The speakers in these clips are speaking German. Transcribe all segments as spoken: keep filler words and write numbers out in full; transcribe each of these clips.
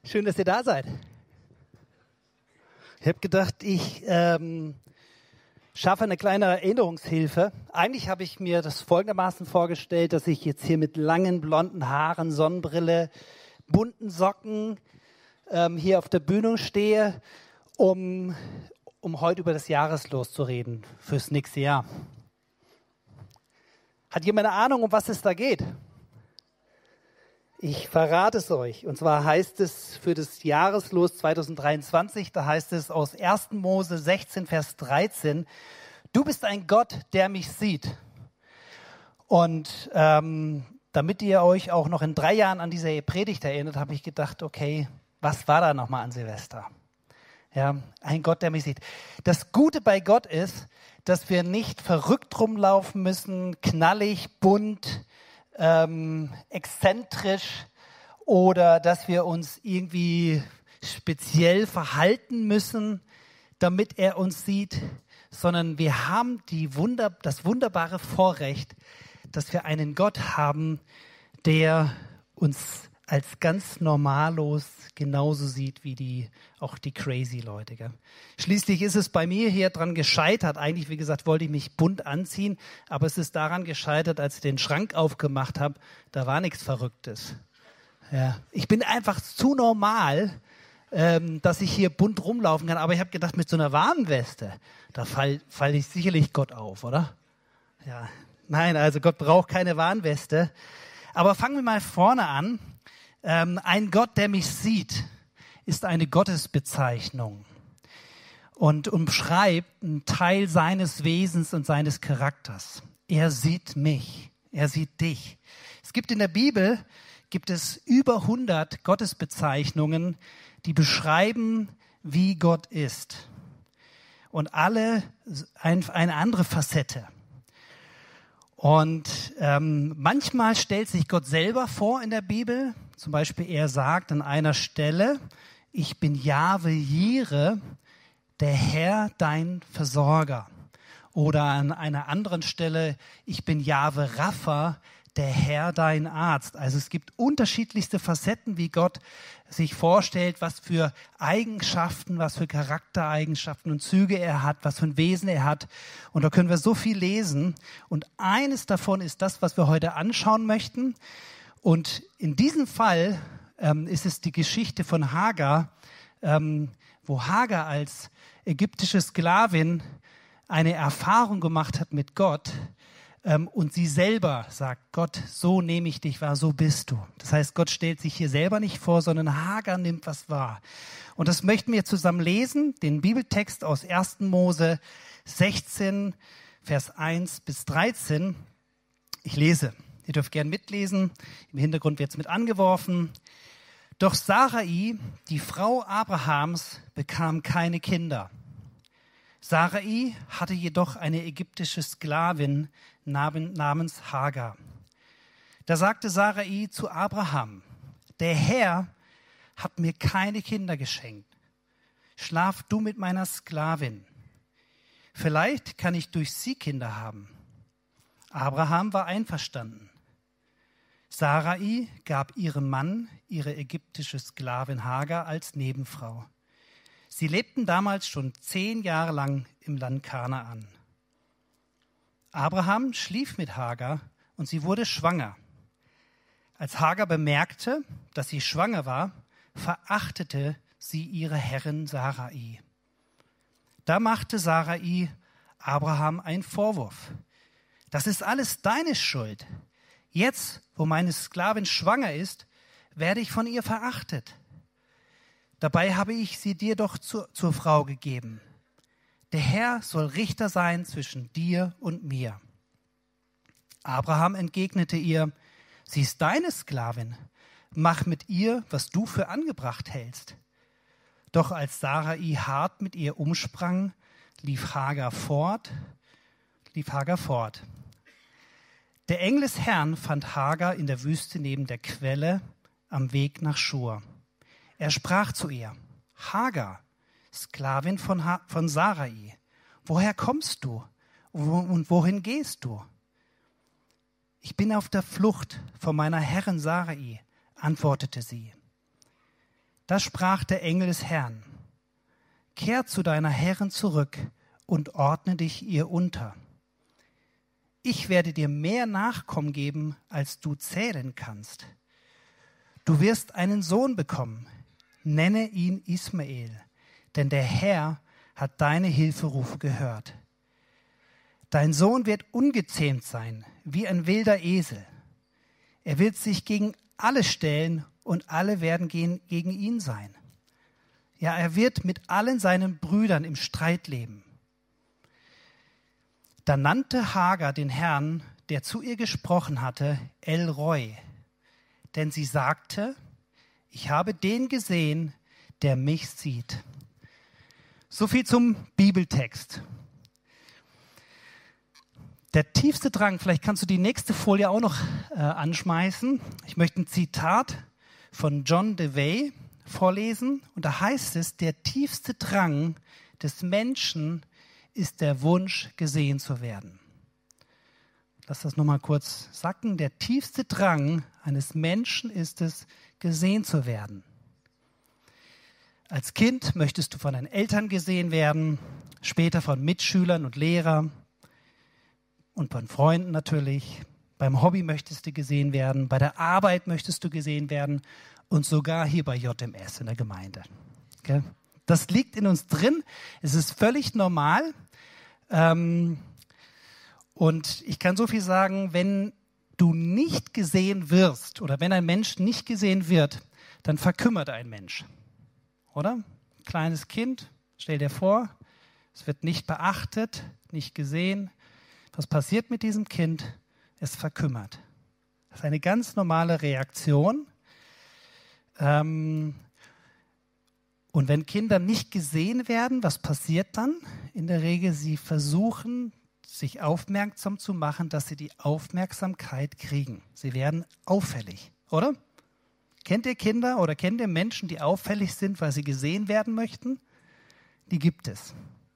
Schön, dass ihr da seid. Ich habe gedacht, ich ähm, schaffe eine kleine Erinnerungshilfe. Eigentlich habe ich mir das folgendermaßen vorgestellt, dass ich jetzt hier mit langen blonden Haaren, Sonnenbrille, bunten Socken ähm, hier auf der Bühne stehe, um, um heute über das Jahreslos zu reden fürs nächste Jahr. Hat jemand eine Ahnung, um was es da geht? Ich verrate es euch. Und zwar heißt es für das Jahreslos zwanzig dreiundzwanzig, da heißt es aus erster Mose sechzehn, Vers dreizehn, du bist ein Gott, der mich sieht. Und ähm, damit ihr euch auch noch in drei Jahren an diese Predigt erinnert, habe ich gedacht, okay, was war da nochmal an Silvester? Ja, ein Gott, der mich sieht. Das Gute bei Gott ist, dass wir nicht verrückt rumlaufen müssen, knallig, bunt, Ähm, exzentrisch oder dass wir uns irgendwie speziell verhalten müssen, damit er uns sieht, sondern wir haben die Wunder, das wunderbare Vorrecht, dass wir einen Gott haben, der uns als ganz normallos genauso sieht wie die, auch die crazy Leute. Gell? Schließlich ist es bei mir hier dran gescheitert. Eigentlich, wie gesagt, wollte ich mich bunt anziehen, aber es ist daran gescheitert, als ich den Schrank aufgemacht habe, da war nichts Verrücktes. Ja. Ich bin einfach zu normal, ähm, dass ich hier bunt rumlaufen kann, aber ich habe gedacht, mit so einer Warnweste, da falle fall ich sicherlich Gott auf, oder? Ja. Nein, also Gott braucht keine Warnweste. Aber fangen wir mal vorne an. Ähm, ein Gott, der mich sieht, ist eine Gottesbezeichnung und umschreibt einen Teil seines Wesens und seines Charakters. Er sieht mich, er sieht dich. Es gibt in der Bibel, gibt es über hundert Gottesbezeichnungen, die beschreiben, wie Gott ist. Und alle ein, eine andere Facette. Und ähm, manchmal stellt sich Gott selber vor in der Bibel. Zum Beispiel, er sagt an einer Stelle, ich bin Jahwe Jire, der Herr, dein Versorger. Oder an einer anderen Stelle, ich bin Jahwe Rapha, der Herr, dein Arzt. Also es gibt unterschiedlichste Facetten, wie Gott sich vorstellt, was für Eigenschaften, was für Charaktereigenschaften und Züge er hat, was für ein Wesen er hat. Und da können wir so viel lesen. Und eines davon ist das, was wir heute anschauen möchten. Und in diesem Fall ähm, ist es die Geschichte von Hagar, ähm, wo Hagar als ägyptische Sklavin eine Erfahrung gemacht hat mit Gott, ähm, und sie selber sagt, Gott, so nehme ich dich wahr, so bist du. Das heißt, Gott stellt sich hier selber nicht vor, sondern Hagar nimmt was wahr. Und das möchten wir zusammen lesen, den Bibeltext aus erster Mose sechzehn, Vers eins bis dreizehn. Ich lese. Ihr dürft gern mitlesen. Im Hintergrund wird es mit angeworfen. Doch Sarai, die Frau Abrahams, bekam keine Kinder. Sarai hatte jedoch eine ägyptische Sklavin namens Hagar. Da sagte Sarai zu Abraham, der Herr hat mir keine Kinder geschenkt. Schlaf du mit meiner Sklavin. Vielleicht kann ich durch sie Kinder haben. Abraham war einverstanden. Sarai gab ihrem Mann ihre ägyptische Sklavin Hagar als Nebenfrau. Sie lebten damals schon zehn Jahre lang im Land Kanaan. Abraham schlief mit Hagar und sie wurde schwanger. Als Hagar bemerkte, dass sie schwanger war, verachtete sie ihre Herrin Sarai. Da machte Sarai Abraham einen Vorwurf. Das ist alles deine Schuld. Jetzt, wo meine Sklavin schwanger ist, werde ich von ihr verachtet. Dabei habe ich sie dir doch zur, zur Frau gegeben. Der Herr soll Richter sein zwischen dir und mir. Abraham entgegnete ihr, sie ist deine Sklavin. Mach mit ihr, was du für angebracht hältst. Doch als Sarai hart mit ihr umsprang, lief Hagar fort, lief Hagar fort. Der Engel des Herrn fand Hagar in der Wüste neben der Quelle am Weg nach Schur. Er sprach zu ihr, Hagar, Sklavin von, ha- von Sarai, woher kommst du und wohin gehst du? Ich bin auf der Flucht vor meiner Herrin Sarai, antwortete sie. Da sprach der Engel des Herrn: Kehr zu deiner Herrin zurück und ordne dich ihr unter. Ich werde dir mehr Nachkommen geben, als du zählen kannst. Du wirst einen Sohn bekommen, nenne ihn Ismael, denn der Herr hat deine Hilferufe gehört. Dein Sohn wird ungezähmt sein, wie ein wilder Esel. Er wird sich gegen alle stellen und alle werden gegen ihn sein. Ja, er wird mit allen seinen Brüdern im Streit leben. Da nannte Hagar den Herrn, der zu ihr gesprochen hatte, El Roi, denn sie sagte: Ich habe den gesehen, der mich sieht. So viel zum Bibeltext. Der tiefste Drang, vielleicht kannst du die nächste Folie auch noch äh, anschmeißen. Ich möchte ein Zitat von John Dewey vorlesen. Und da heißt es: Der tiefste Drang des Menschen ist der Wunsch, gesehen zu werden. Lass das nochmal kurz sacken. Der tiefste Drang eines Menschen ist es, gesehen zu werden. Als Kind möchtest du von deinen Eltern gesehen werden, später von Mitschülern und Lehrern und von Freunden natürlich. Beim Hobby möchtest du gesehen werden, bei der Arbeit möchtest du gesehen werden und sogar hier bei J M S in der Gemeinde. Okay? Das liegt in uns drin. Es ist völlig normal. Ähm, und ich kann so viel sagen, wenn du nicht gesehen wirst oder wenn ein Mensch nicht gesehen wird, dann verkümmert ein Mensch. Oder? Kleines Kind, stell dir vor, es wird nicht beachtet, nicht gesehen. Was passiert mit diesem Kind? Es verkümmert. Das ist eine ganz normale Reaktion. Ähm, und wenn Kinder nicht gesehen werden, was passiert dann? In der Regel, sie versuchen, sich aufmerksam zu machen, dass sie die Aufmerksamkeit kriegen. Sie werden auffällig, oder? Kennt ihr Kinder oder kennt ihr Menschen, die auffällig sind, weil sie gesehen werden möchten? Die gibt es.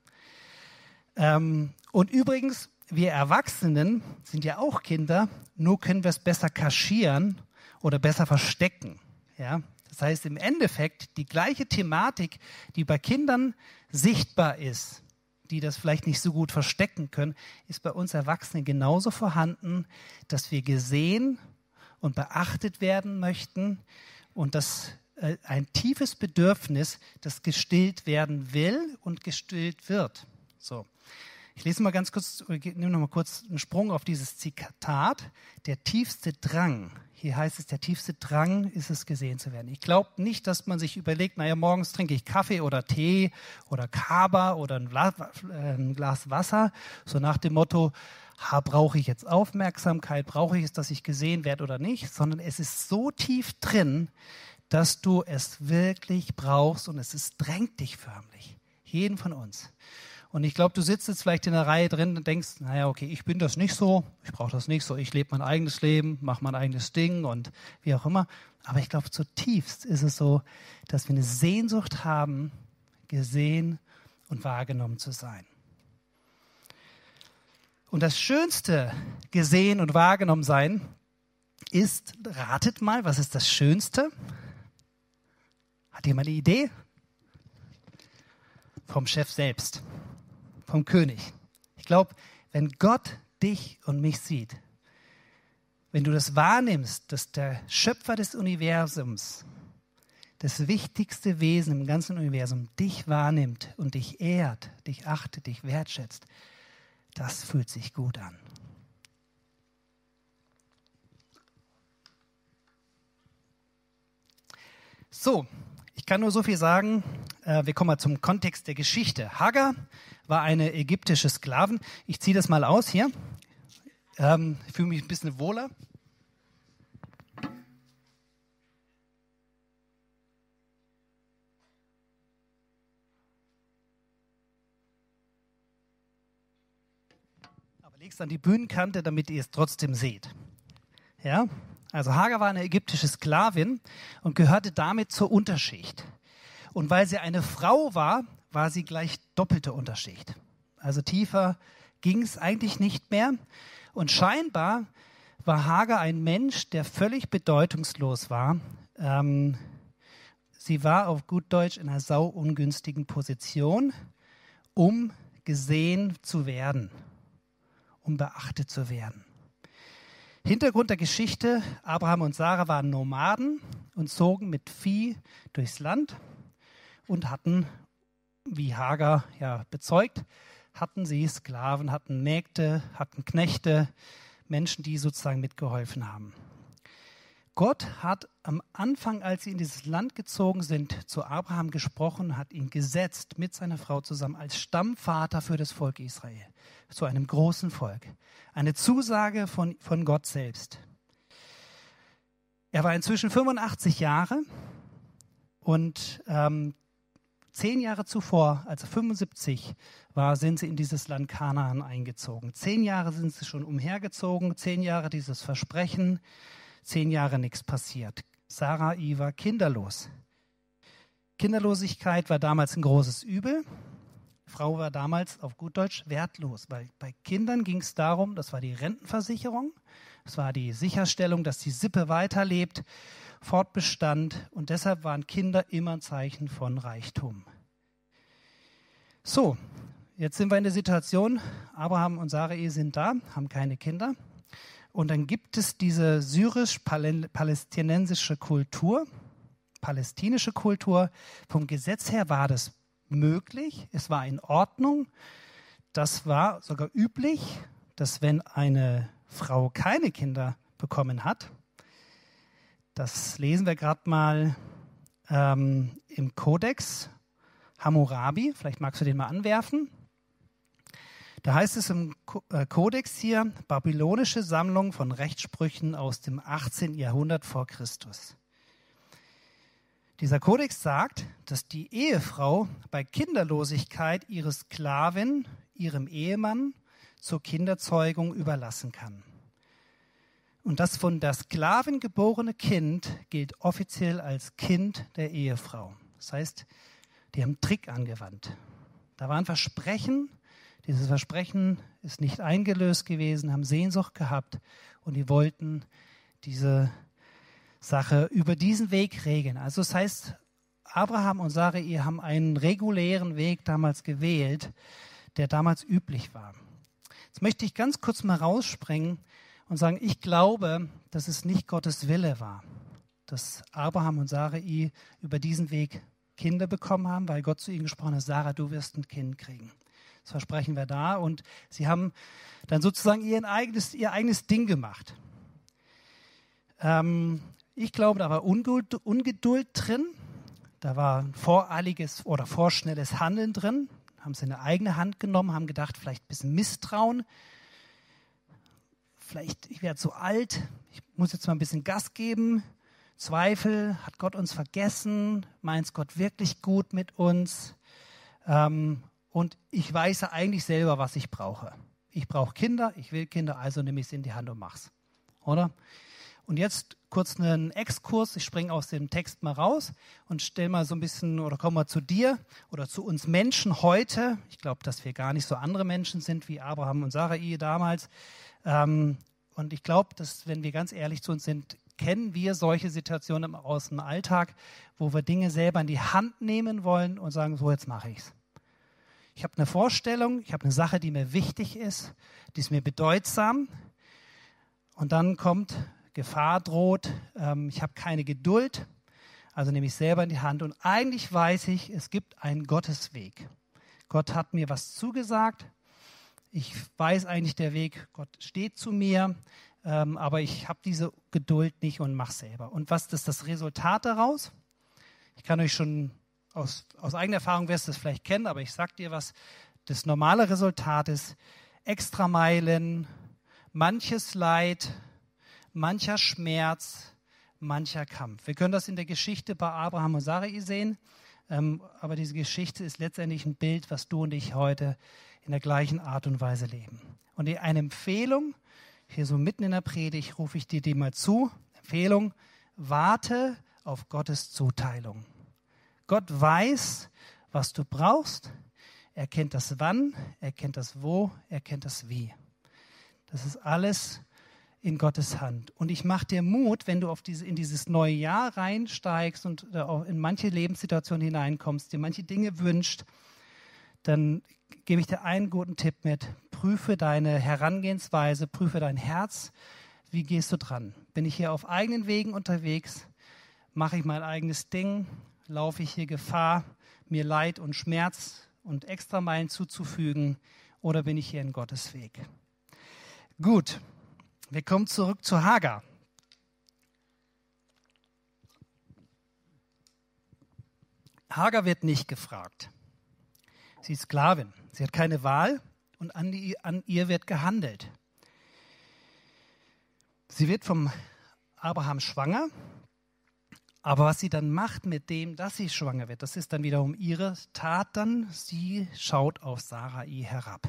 Ähm, und übrigens, wir Erwachsenen sind ja auch Kinder, nur können wir es besser kaschieren oder besser verstecken. Ja? Das heißt im Endeffekt, die gleiche Thematik, die bei Kindern sichtbar ist, die das vielleicht nicht so gut verstecken können, ist bei uns Erwachsenen genauso vorhanden, dass wir gesehen und beachtet werden möchten und das äh, ein tiefes Bedürfnis, das gestillt werden will und gestillt wird. So. Ich lese mal ganz kurz, nehme noch mal kurz einen Sprung auf dieses Zitat. Der tiefste Drang, hier heißt es, der tiefste Drang ist es, gesehen zu werden. Ich glaube nicht, dass man sich überlegt, naja, morgens trinke ich Kaffee oder Tee oder Kaba oder ein Glas, äh, ein Glas Wasser, so nach dem Motto, ha, brauche ich jetzt Aufmerksamkeit, brauche ich es, dass ich gesehen werde oder nicht, sondern es ist so tief drin, dass du es wirklich brauchst und es ist, drängt dich förmlich, jeden von uns. Und ich glaube, du sitzt jetzt vielleicht in der Reihe drin und denkst, naja, okay, ich bin das nicht so, ich brauche das nicht so, ich lebe mein eigenes Leben, mache mein eigenes Ding und wie auch immer. Aber ich glaube, zutiefst ist es so, dass wir eine Sehnsucht haben, gesehen und wahrgenommen zu sein. Und das Schönste, gesehen und wahrgenommen sein, ist, ratet mal, was ist das Schönste? Hat jemand eine Idee? Vom Chef selbst. Vom König. Ich glaube, wenn Gott dich und mich sieht, wenn du das wahrnimmst, dass der Schöpfer des Universums, das wichtigste Wesen im ganzen Universum, dich wahrnimmt und dich ehrt, dich achtet, dich wertschätzt, das fühlt sich gut an. So, ich kann nur so viel sagen. Wir kommen mal zum Kontext der Geschichte. Hagar war eine ägyptische Sklavin. Ich ziehe das mal aus hier. Ähm, ich fühle mich ein bisschen wohler. Aber leg's an die Bühnenkante, damit ihr es trotzdem seht. Ja? Also Hagar war eine ägyptische Sklavin und gehörte damit zur Unterschicht. Und weil sie eine Frau war, war sie gleich doppelte Unterschicht. Also tiefer ging es eigentlich nicht mehr. Und scheinbar war Hagar ein Mensch, der völlig bedeutungslos war. Ähm, sie war auf gut Deutsch in einer sauungünstigen Position, um gesehen zu werden, um beachtet zu werden. Hintergrund der Geschichte: Abraham und Sarah waren Nomaden und zogen mit Vieh durchs Land und hatten, wie Hagar ja bezeugt, hatten sie Sklaven, hatten Mägde, hatten Knechte, Menschen, die sozusagen mitgeholfen haben. Gott hat am Anfang, als sie in dieses Land gezogen sind, zu Abraham gesprochen, hat ihn gesetzt mit seiner Frau zusammen als Stammvater für das Volk Israel, zu einem großen Volk. Eine Zusage von, von Gott selbst. Er war inzwischen fünfundachtzig Jahre und ähm, zehn Jahre zuvor, als er fünfundsiebzig war, sind sie in dieses Land Kanaan eingezogen. Zehn Jahre sind sie schon umhergezogen, zehn Jahre dieses Versprechen. Zehn Jahre nichts passiert. Sarai war kinderlos. Kinderlosigkeit war damals ein großes Übel. Frau war damals auf gut Deutsch wertlos, weil bei Kindern ging es darum, das war die Rentenversicherung, das war die Sicherstellung, dass die Sippe weiterlebt, fortbestand, und deshalb waren Kinder immer ein Zeichen von Reichtum. So, jetzt sind wir in der Situation, Abraham und Sarai sind da, haben keine Kinder. Und dann gibt es diese syrisch-palästinensische Kultur, palästinische Kultur. Vom Gesetz her war das möglich, es war in Ordnung. Das war sogar üblich, dass wenn eine Frau keine Kinder bekommen hat, das lesen wir gerade mal ähm, im Kodex Hammurabi, vielleicht magst du den mal anwerfen. Da heißt es im Kodex hier, babylonische Sammlung von Rechtssprüchen aus dem achtzehnten Jahrhundert vor Christus. Dieser Kodex sagt, dass die Ehefrau bei Kinderlosigkeit ihre Sklavin ihrem Ehemann zur Kinderzeugung überlassen kann. Und das von der Sklavin geborene Kind gilt offiziell als Kind der Ehefrau. Das heißt, die haben einen Trick angewandt. Da war ein Versprechen. Dieses Versprechen ist nicht eingelöst gewesen, haben Sehnsucht gehabt und die wollten diese Sache über diesen Weg regeln. Also das heißt, Abraham und Sarai haben einen regulären Weg damals gewählt, der damals üblich war. Jetzt möchte ich ganz kurz mal rausspringen und sagen, ich glaube, dass es nicht Gottes Wille war, dass Abraham und Sarai über diesen Weg Kinder bekommen haben, weil Gott zu ihnen gesprochen hat: Sarah, du wirst ein Kind kriegen. Das Versprechen war da und sie haben dann sozusagen ihr eigenes, ihr eigenes Ding gemacht. Ähm, ich glaube, da war Ungeduld, Ungeduld drin, da war ein voreiliges oder vorschnelles Handeln drin, haben sie in eine eigene Hand genommen, haben gedacht, vielleicht ein bisschen Misstrauen, vielleicht, ich werde so alt, ich muss jetzt mal ein bisschen Gas geben, Zweifel, hat Gott uns vergessen, meint Gott wirklich gut mit uns? Ähm, Und ich weiß ja eigentlich selber, was ich brauche. Ich brauche Kinder, ich will Kinder, also nehme ich es in die Hand und mach's. Oder? Und jetzt kurz einen Exkurs. Ich springe aus dem Text mal raus und stelle mal so ein bisschen, oder komme mal zu dir oder zu uns Menschen heute. Ich glaube, dass wir gar nicht so andere Menschen sind wie Abraham und Sarai damals. Und ich glaube, dass, wenn wir ganz ehrlich zu uns sind, kennen wir solche Situationen aus dem Alltag, wo wir Dinge selber in die Hand nehmen wollen und sagen, so, jetzt mache ich's. Ich habe eine Vorstellung, ich habe eine Sache, die mir wichtig ist, die ist mir bedeutsam. Und dann kommt, Gefahr droht, ähm, ich habe keine Geduld, also nehme ich selber in die Hand. Und eigentlich weiß ich, es gibt einen Gottesweg. Gott hat mir was zugesagt. Ich weiß eigentlich, der Weg, Gott steht zu mir, ähm, aber ich habe diese Geduld nicht und mache selber. Und was ist das Resultat daraus? Ich kann euch schon Aus, aus eigener Erfahrung wirst du es vielleicht kennen, aber ich sage dir was, das normale Resultat ist Extrameilen, manches Leid, mancher Schmerz, mancher Kampf. Wir können das in der Geschichte bei Abraham und Sarai sehen, ähm, aber diese Geschichte ist letztendlich ein Bild, was du und ich heute in der gleichen Art und Weise leben. Und eine Empfehlung, hier so mitten in der Predigt rufe ich dir die mal zu, Empfehlung, warte auf Gottes Zuteilung. Gott weiß, was du brauchst. Er kennt das Wann, er kennt das Wo, er kennt das Wie. Das ist alles in Gottes Hand. Und ich mache dir Mut, wenn du auf diese, in dieses neue Jahr reinsteigst und äh, auch in manche Lebenssituationen hineinkommst, dir manche Dinge wünscht, dann gebe ich dir einen guten Tipp mit. Prüfe deine Herangehensweise, prüfe dein Herz. Wie gehst du dran? Bin ich hier auf eigenen Wegen unterwegs? Mache ich mein eigenes Ding? Laufe ich hier Gefahr, mir Leid und Schmerz und Extrameilen zuzufügen? Oder bin ich hier in Gottes Weg? Gut, wir kommen zurück zu Hagar. Hagar wird nicht gefragt. Sie ist Sklavin. Sie hat keine Wahl und an, die, an ihr wird gehandelt. Sie wird vom Abraham schwanger, aber was sie dann macht mit dem, dass sie schwanger wird, das ist dann wiederum ihre Tat dann. Sie schaut auf Sarai herab.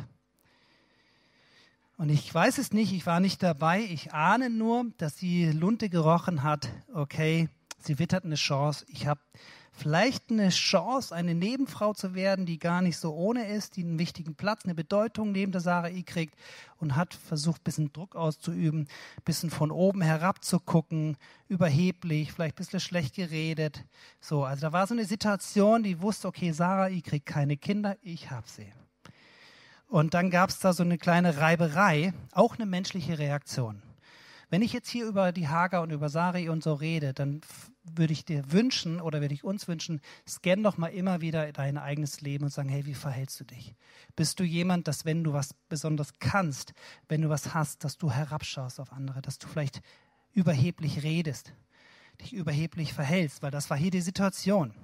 Und ich weiß es nicht, ich war nicht dabei, ich ahne nur, dass sie Lunte gerochen hat. Okay, sie wittert eine Chance. Ich habe vielleicht eine Chance, eine Nebenfrau zu werden, die gar nicht so ohne ist, die einen wichtigen Platz, eine Bedeutung neben der Sarai kriegt und hat versucht, ein bisschen Druck auszuüben, ein bisschen von oben herab zu gucken, überheblich, vielleicht ein bisschen schlecht geredet. So, also da war so eine Situation, die wusste, okay, Sarai kriegt keine Kinder, ich habe sie. Und dann gab es da so eine kleine Reiberei, auch eine menschliche Reaktion. Wenn ich jetzt hier über die Hagar und über Sarai und so rede, dann würde ich dir wünschen oder würde ich uns wünschen, scan doch mal immer wieder dein eigenes Leben und sagen, hey, wie verhältst du dich? Bist du jemand, dass wenn du was besonders kannst, wenn du was hast, dass du herabschaust auf andere, dass du vielleicht überheblich redest, dich überheblich verhältst, weil das war hier die Situation.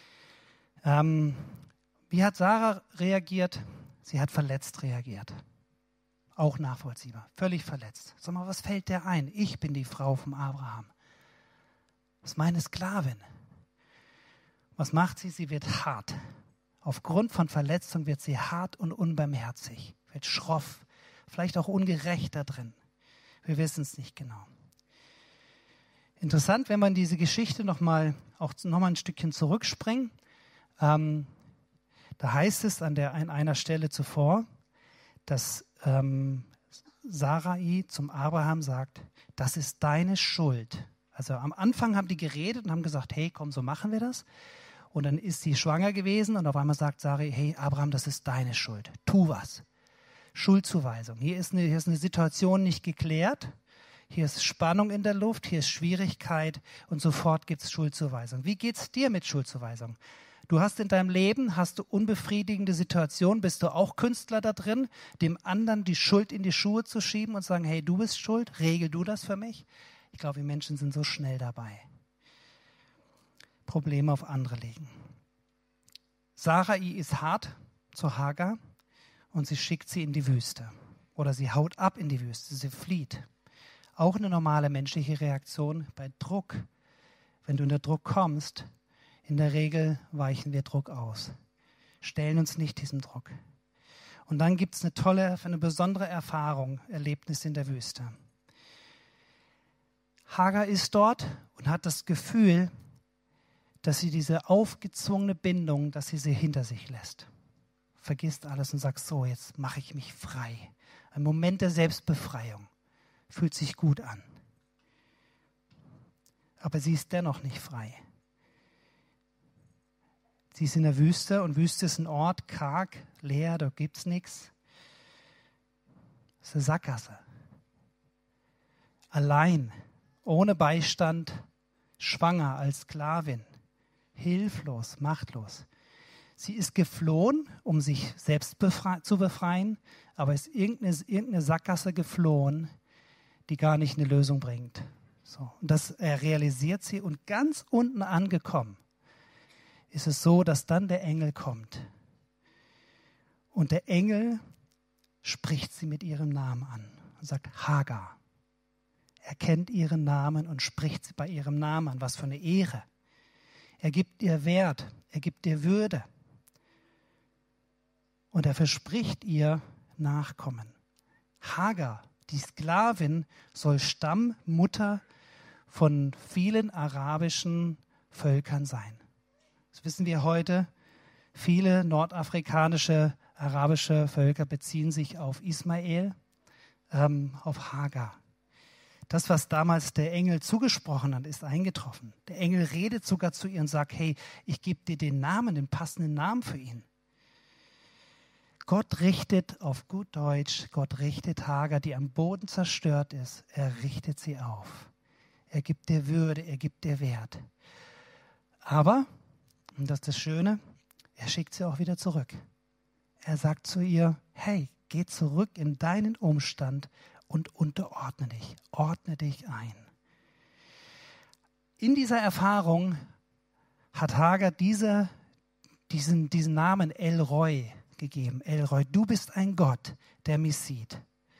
Ähm, wie hat Sarah reagiert? Sie hat verletzt reagiert. Auch nachvollziehbar, völlig verletzt. Sag mal, was fällt dir ein? Ich bin die Frau von Abraham. Das ist meine Sklavin. Was macht sie? Sie wird hart. Aufgrund von Verletzung wird sie hart und unbarmherzig, wird schroff, vielleicht auch ungerecht da drin. Wir wissen es nicht genau. Interessant, wenn man diese Geschichte noch mal, auch noch mal ein Stückchen zurückspringt. Ähm, da heißt es an, der, an einer Stelle zuvor, dass ähm, Sarai zum Abraham sagt, das ist deine Schuld. Also am Anfang haben die geredet und haben gesagt, hey, komm, so machen wir das. Und dann ist sie schwanger gewesen und auf einmal sagt Sarai, hey, Abraham, das ist deine Schuld. Tu was. Schuldzuweisung. Hier ist eine, hier ist eine Situation nicht geklärt. Hier ist Spannung in der Luft, hier ist Schwierigkeit und sofort gibt es Schuldzuweisung. Wie geht es dir mit Schuldzuweisung? Du hast in deinem Leben, hast du unbefriedigende Situationen, bist du auch Künstler da drin, dem anderen die Schuld in die Schuhe zu schieben und sagen, hey, du bist schuld, regel du das für mich? Ich glaube, wir Menschen sind so schnell dabei. Probleme auf andere legen. Sarai ist hart zu Hagar und sie schickt sie in die Wüste. Oder sie haut ab in die Wüste, sie flieht. Auch eine normale menschliche Reaktion bei Druck. Wenn du unter Druck kommst, in der Regel weichen wir Druck aus, stellen uns nicht diesem Druck. Und dann gibt es eine tolle, eine besondere Erfahrung, Erlebnis in der Wüste. Hagar ist dort und hat das Gefühl, dass sie diese aufgezwungene Bindung, dass sie sie hinter sich lässt. Vergisst alles und sagt, so, jetzt mache ich mich frei. Ein Moment der Selbstbefreiung. Fühlt sich gut an. Aber sie ist dennoch nicht frei. Sie ist in der Wüste und Wüste ist ein Ort, karg, leer, da gibt es nichts. Es ist eine Sackgasse. Allein, ohne Beistand, schwanger als Sklavin, hilflos, machtlos. Sie ist geflohen, um sich selbst befre- zu befreien, aber ist irgendeine, irgendeine Sackgasse geflohen, die gar nicht eine Lösung bringt. So, und das äh, realisiert sie und ganz unten angekommen ist es so, dass dann der Engel kommt. Und der Engel spricht sie mit ihrem Namen an und sagt, Hagar. Er kennt ihren Namen und spricht sie bei ihrem Namen an. Was für eine Ehre. Er gibt ihr Wert, er gibt ihr Würde. Und er verspricht ihr Nachkommen. Hagar, die Sklavin, soll Stammmutter von vielen arabischen Völkern sein. Das wissen wir heute. Viele nordafrikanische, arabische Völker beziehen sich auf Ismael, ähm, auf Hagar. Das, was damals der Engel zugesprochen hat, ist eingetroffen. Der Engel redet sogar zu ihr und sagt, hey, ich gebe dir den Namen, den passenden Namen für ihn. Gott richtet auf gut Deutsch, Gott richtet Hagar, die am Boden zerstört ist, er richtet sie auf. Er gibt dir Würde, er gibt dir Wert. Aber, und das ist das Schöne, er schickt sie auch wieder zurück. Er sagt zu ihr, hey, geh zurück in deinen Umstand und unterordne dich, ordne dich ein. In dieser Erfahrung hat Hagar diese, diesen, diesen Namen El Roi gegeben. El Roi, du bist ein Gott, der mich sieht.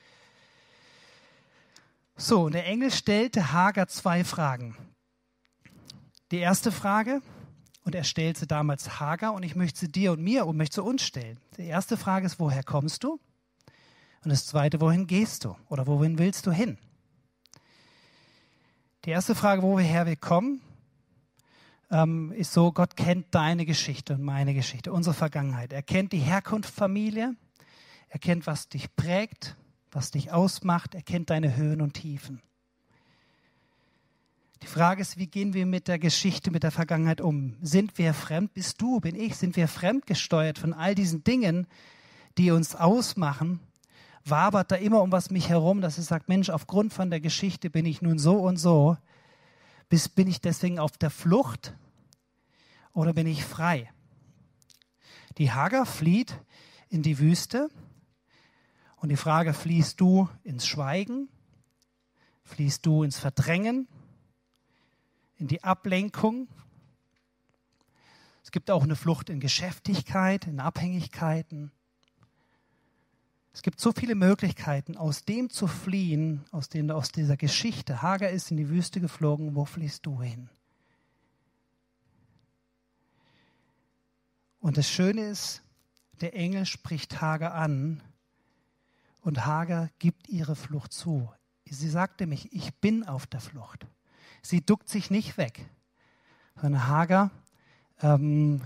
So, und der Engel stellte Hagar zwei Fragen. Die erste Frage, und er stellt sie damals Hagar, und ich möchte sie dir und mir und möchte sie uns stellen. Die erste Frage ist, woher kommst du? Und das zweite, wohin gehst du? Oder wohin willst du hin? Die erste Frage, woher wir kommen, ähm, ist so, Gott kennt deine Geschichte und meine Geschichte, unsere Vergangenheit. Er kennt die Herkunftsfamilie, er kennt, was dich prägt, was dich ausmacht, er kennt deine Höhen und Tiefen. Die Frage ist, wie gehen wir mit der Geschichte, mit der Vergangenheit um? Sind wir fremd? Bist du, bin ich? Sind wir fremdgesteuert von all diesen Dingen, die uns ausmachen? Wabert da immer um was mich herum, dass ich sage, Mensch, aufgrund von der Geschichte bin ich nun so und so. Bis, bin ich deswegen auf der Flucht oder bin ich frei? Die Hagar flieht in die Wüste und die Frage, fliehst du ins Schweigen? Fliehst du ins Verdrängen? In die Ablenkung? Es gibt auch eine Flucht in Geschäftigkeit, in Abhängigkeiten. Es gibt so viele Möglichkeiten, aus dem zu fliehen, aus, dem, aus dieser Geschichte. Hagar ist in die Wüste geflogen, wo fliehst du hin? Und das Schöne ist, der Engel spricht Hagar an und Hagar gibt ihre Flucht zu. Sie sagte mich, ich bin auf der Flucht. Sie duckt sich nicht weg, sondern Hagar, ähm,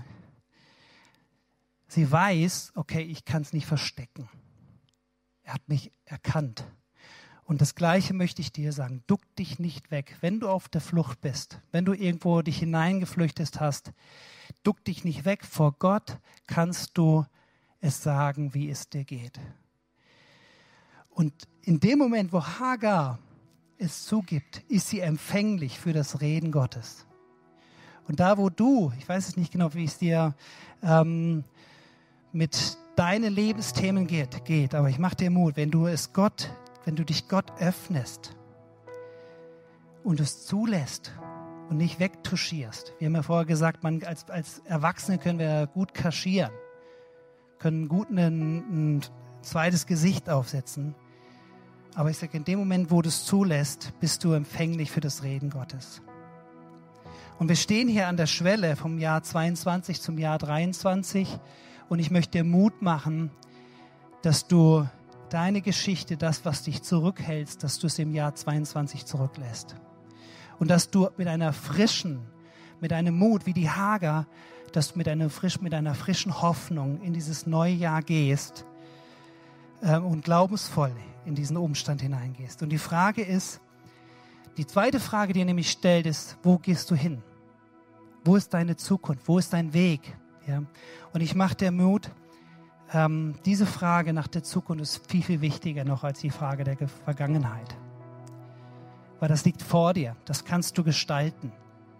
sie weiß, okay, ich kann es nicht verstecken. Er hat mich erkannt. Und das Gleiche möchte ich dir sagen. Duck dich nicht weg. Wenn du auf der Flucht bist, wenn du irgendwo dich hineingeflüchtet hast, duck dich nicht weg. Vor Gott kannst du es sagen, wie es dir geht. Und in dem Moment, wo Hagar es zugibt, ist sie empfänglich für das Reden Gottes. Und da, wo du, ich weiß es nicht genau, wie es dir ähm, mit deine Lebensthemen geht, geht. Aber ich mache dir Mut, wenn du es Gott, wenn du dich Gott öffnest und es zulässt und nicht wegtuschierst. Wir haben ja vorher gesagt, man, als, als Erwachsene können wir gut kaschieren, können gut ein, ein zweites Gesicht aufsetzen. Aber ich sage, in dem Moment, wo du es zulässt, bist du empfänglich für das Reden Gottes. Und wir stehen hier an der Schwelle vom Jahr zweiundzwanzig zum Jahr dreiundzwanzig. Und ich möchte dir Mut machen, dass du deine Geschichte, das, was dich zurückhältst, dass du es im Jahr zweiundzwanzig zurücklässt. Und dass du mit einer frischen, mit einem Mut wie die Hagar, dass du mit einer, frisch, mit einer frischen Hoffnung in dieses neue Jahr gehst äh, und glaubensvoll in diesen Umstand hineingehst. Und die Frage ist, die zweite Frage, die er nämlich stellt, ist, wo gehst du hin? Wo ist deine Zukunft? Wo ist dein Weg? Ja. Und ich mache dir Mut, ähm, diese Frage nach der Zukunft ist viel, viel wichtiger noch als die Frage der Ge- Vergangenheit. Weil das liegt vor dir, das kannst du gestalten.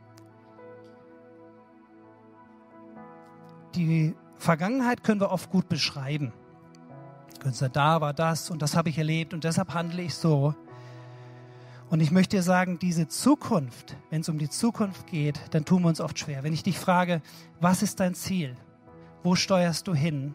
Die Vergangenheit können wir oft gut beschreiben. Wir können sagen, da war das und das habe ich erlebt und deshalb handle ich so. Und ich möchte dir sagen, diese Zukunft, wenn es um die Zukunft geht, dann tun wir uns oft schwer. Wenn ich dich frage, was ist dein Ziel? Wo steuerst du hin?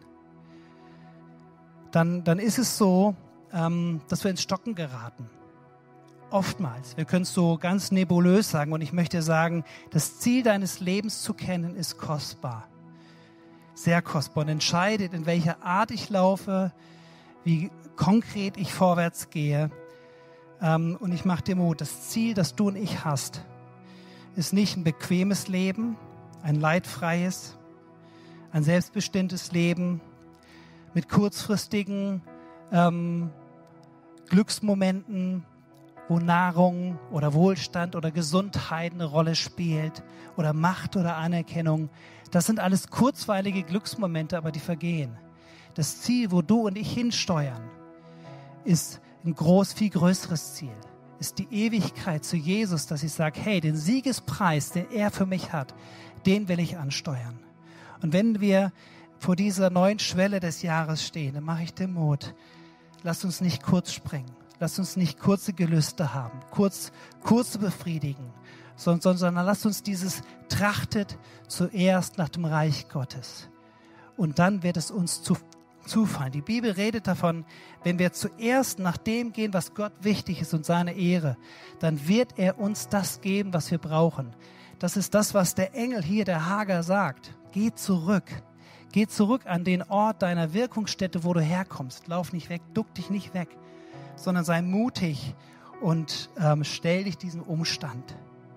Dann, dann ist es so, ähm, dass wir ins Stocken geraten. Oftmals. Wir können es so ganz nebulös sagen. Und ich möchte sagen, das Ziel deines Lebens zu kennen, ist kostbar. Sehr kostbar. Und entscheidet, in welcher Art ich laufe, wie konkret ich vorwärts gehe. Und ich mache dir Mut, das Ziel, das du und ich hast, ist nicht ein bequemes Leben, ein leidfreies, ein selbstbestimmtes Leben mit kurzfristigen ähm, Glücksmomenten wo Nahrung oder Wohlstand oder Gesundheit eine Rolle spielt oder Macht oder Anerkennung. Das sind alles kurzweilige Glücksmomente, aber die vergehen. Das Ziel, wo du und ich hinsteuern, ist ein groß, viel größeres Ziel. Ist die Ewigkeit zu Jesus, dass ich sage, hey, den Siegespreis, den er für mich hat, den will ich ansteuern. Und wenn wir vor dieser neuen Schwelle des Jahres stehen, dann mache ich den Mut. Lass uns nicht kurz springen. Lass uns nicht kurze Gelüste haben, kurz, kurze befriedigen, sondern, sondern lass uns dieses trachtet zuerst nach dem Reich Gottes. Und dann wird es uns zu, zufallen. Die Bibel redet davon, wenn wir zuerst nach dem gehen, was Gott wichtig ist und seine Ehre, dann wird er uns das geben, was wir brauchen. Das ist das, was der Engel hier, der Hagar, sagt. Geh zurück. Geh zurück an den Ort deiner Wirkungsstätte, wo du herkommst. Lauf nicht weg, duck dich nicht weg, sondern sei mutig und ähm, stell dich diesem Umstand.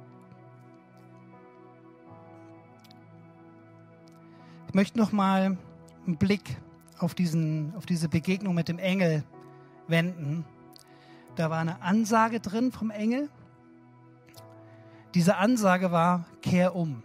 Ich möchte noch mal einen Blick auf, diesen, auf diese Begegnung mit dem Engel wenden. Da war eine Ansage drin vom Engel. Diese Ansage war, kehr um.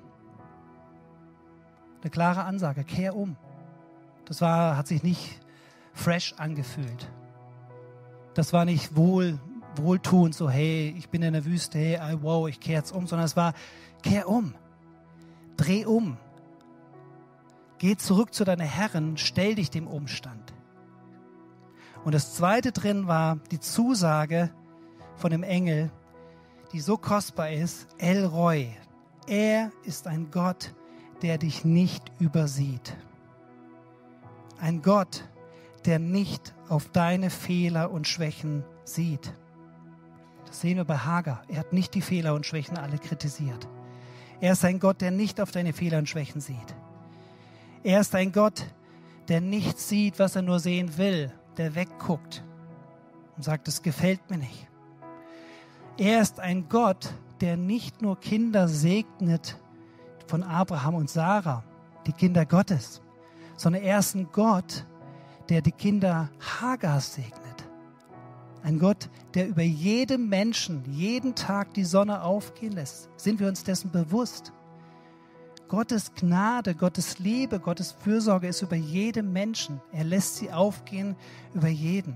Eine klare Ansage, kehr um. Das war, hat sich nicht fresh angefühlt. Das war nicht wohl, wohltuend, so hey, ich bin in der Wüste, hey, wow, ich kehre jetzt um, sondern es war, kehr um, dreh um. Geh zurück zu deiner Herren, stell dich dem Umstand. Und das Zweite drin war die Zusage von dem Engel, die so kostbar ist, El Roi. Er ist ein Gott, der dich nicht übersieht. Ein Gott, der nicht auf deine Fehler und Schwächen sieht. Das sehen wir bei Hagar. Er hat nicht die Fehler und Schwächen alle kritisiert. Er ist ein Gott, der nicht auf deine Fehler und Schwächen sieht. Er ist ein Gott, der nicht sieht, was er nur sehen will, der wegguckt und sagt, das gefällt mir nicht. Er ist ein Gott, der nicht nur Kinder segnet von Abraham und Sarah, die Kinder Gottes, sondern er ist ein Gott, der die Kinder Hagars segnet. Ein Gott, der über jedem Menschen jeden Tag die Sonne aufgehen lässt. Sind wir uns dessen bewusst? Gottes Gnade, Gottes Liebe, Gottes Fürsorge ist über jedem Menschen. Er lässt sie aufgehen über jeden.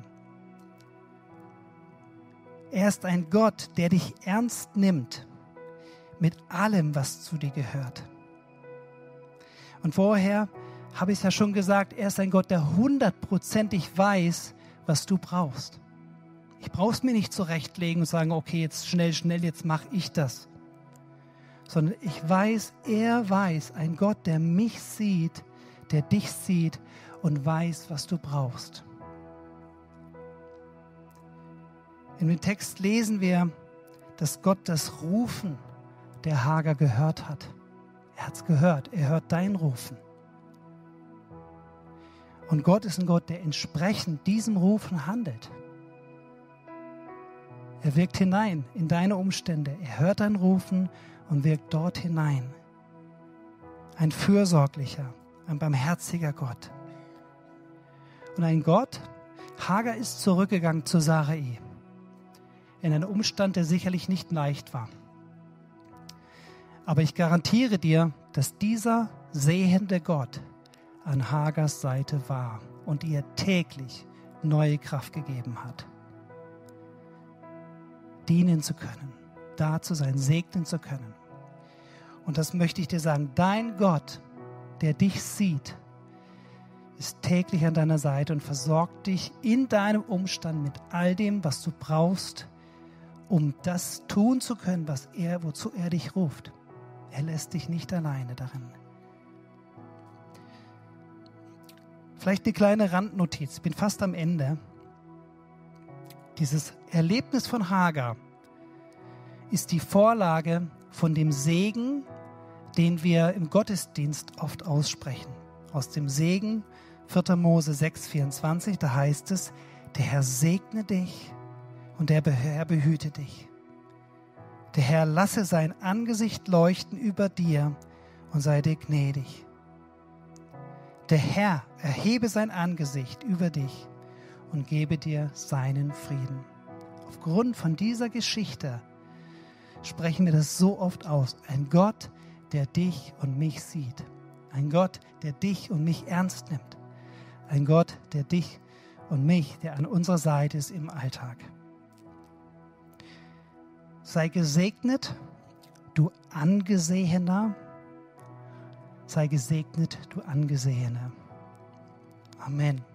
Er ist ein Gott, der dich ernst nimmt mit allem, was zu dir gehört. Und vorher habe ich es ja schon gesagt, er ist ein Gott, der hundertprozentig weiß, was du brauchst. Ich brauche es mir nicht zurechtlegen und sagen, okay, jetzt schnell, schnell, jetzt mache ich das. Sondern ich weiß, er weiß, ein Gott, der mich sieht, der dich sieht und weiß, was du brauchst. In dem Text lesen wir, dass Gott das Rufen der Hagar gehört hat. Er hat es gehört, er hört dein Rufen. Und Gott ist ein Gott, der entsprechend diesem Rufen handelt. Er wirkt hinein in deine Umstände. Er hört dein Rufen und wirkt dort hinein. Ein fürsorglicher, ein barmherziger Gott. Und ein Gott, Hagar ist zurückgegangen zu Sarai. In einem Umstand, der sicherlich nicht leicht war. Aber ich garantiere dir, dass dieser sehende Gott an Hagars Seite war und ihr täglich neue Kraft gegeben hat. Dienen zu können, da zu sein, segnen zu können. Und das möchte ich dir sagen, dein Gott, der dich sieht, ist täglich an deiner Seite und versorgt dich in deinem Umstand mit all dem, was du brauchst, um das tun zu können, was er, wozu er dich ruft. Er lässt dich nicht alleine darin. Vielleicht eine kleine Randnotiz, ich bin fast am Ende. Dieses Erlebnis von Hagar ist die Vorlage von dem Segen, den wir im Gottesdienst oft aussprechen. Aus dem Segen, vierter Mose sechs, vierundzwanzig, da heißt es, der Herr segne dich und der Herr behüte dich. Der Herr lasse sein Angesicht leuchten über dir und sei dir gnädig. Der Herr erhebe sein Angesicht über dich und gebe dir seinen Frieden. aufgrund von dieser Geschichte sprechen wir das so oft aus. Ein Gott, der dich und mich sieht. Ein Gott, der dich und mich ernst nimmt. Ein Gott, der dich und mich, der an unserer Seite ist im Alltag. Sei gesegnet, du Angesehener. Sei gesegnet, du Angesehene. Amen.